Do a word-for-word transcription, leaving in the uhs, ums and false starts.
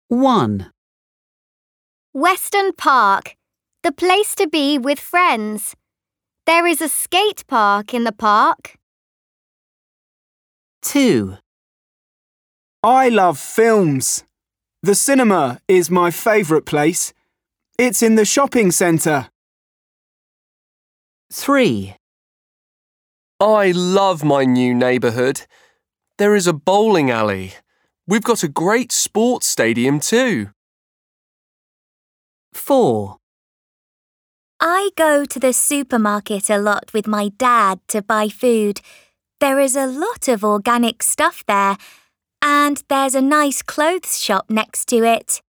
one. Weston Park, the place to be with friends. There is a skate park in the park. two. I love films. The cinema is my favourite place. It's in the shopping centre. three. I love my new neighbourhood. There is a bowling alley. We've got a great sports stadium too. four. I go to the supermarket a lot with my dad to buy food. There is a lot of organic stuff there, and there's a nice clothes shop next to it.